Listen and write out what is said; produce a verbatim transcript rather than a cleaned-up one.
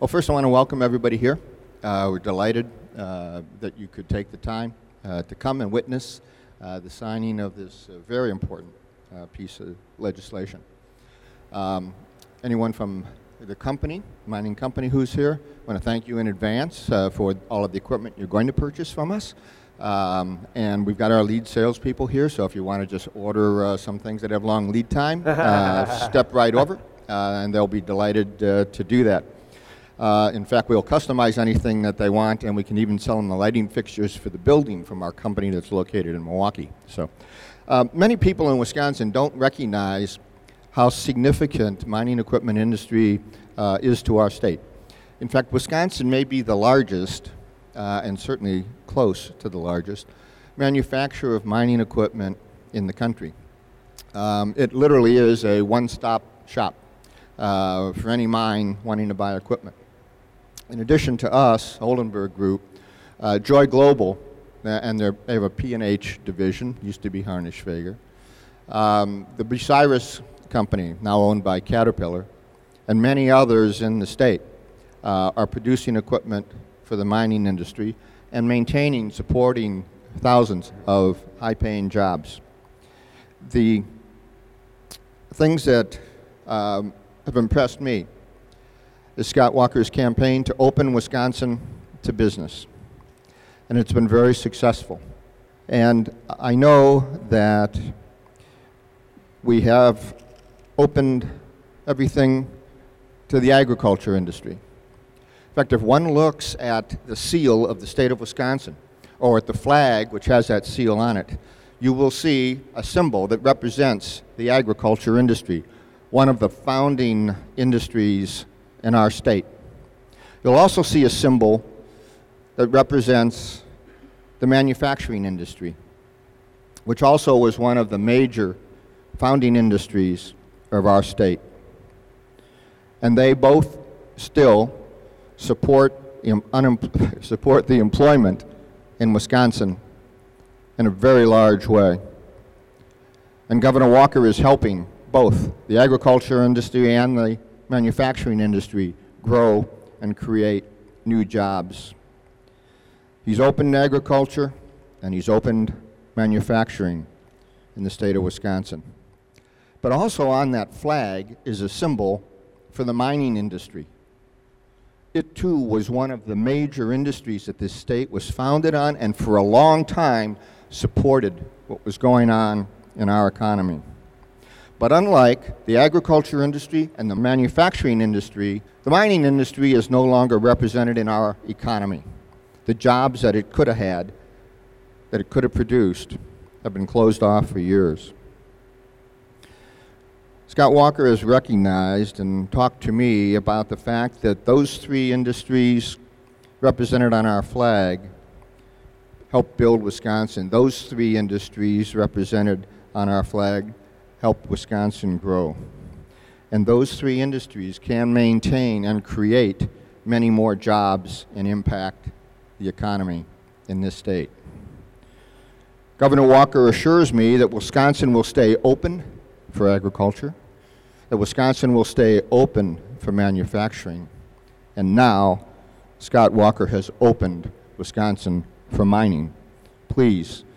Well, first I want to welcome everybody here. Uh, we're delighted uh, that you could take the time uh, to come and witness uh, the signing of this uh, very important uh, piece of legislation. Um, anyone from the company, mining company who's here, I want to thank you in advance uh, for all of the equipment you're going to purchase from us. Um, and we've got our lead salespeople here, so if you want to just order uh, some things that have long lead time, uh, step right over, uh, and they'll be delighted uh, to do that. Uh, in fact, we'll customize anything that they want, and we can even sell them the lighting fixtures for the building from our company that's located in Milwaukee. So, uh, many people in Wisconsin don't recognize how significant mining equipment industry uh, is to our state. In fact, Wisconsin may be the largest, uh, and certainly close to the largest, manufacturer of mining equipment in the country. Um, it literally is a one-stop shop uh, for any mine wanting to buy equipment. In addition to us, Oldenburg Group, uh, Joy Global, uh, and they have a P and H division, used to be Harnisch-Fager, um, the Bucyrus Company, now owned by Caterpillar, and many others in the state uh, are producing equipment for the mining industry and maintaining, supporting thousands of high-paying jobs. The things that um, have impressed me is Scott Walker's campaign to open Wisconsin to business. And it's been very successful. And I know that we have opened everything to the agriculture industry. In fact, if one looks at the seal of the state of Wisconsin, or at the flag which has that seal on it, you will see a symbol that represents the agriculture industry, one of the founding industries in our state. You'll also see a symbol that represents the manufacturing industry, which also was one of the major founding industries of our state. And they both still support, um, support the employment in Wisconsin in a very large way. And Governor Walker is helping both the agriculture industry and the manufacturing industry grow and create new jobs. He's opened agriculture and he's opened manufacturing in the state of Wisconsin. But also on that flag is a symbol for the mining industry. It too was one of the major industries that this state was founded on and for a long time supported what was going on in our economy. But unlike the agriculture industry and the manufacturing industry, the mining industry is no longer represented in our economy. The jobs that it could have had, that it could have produced, have been closed off for years. Scott Walker has recognized and talked to me about the fact that those three industries represented on our flag helped build Wisconsin. Those three industries represented on our flag help Wisconsin grow. And those three industries can maintain and create many more jobs and impact the economy in this state. Governor Walker assures me that Wisconsin will stay open for agriculture, that Wisconsin will stay open for manufacturing, and now Scott Walker has opened Wisconsin for mining. Please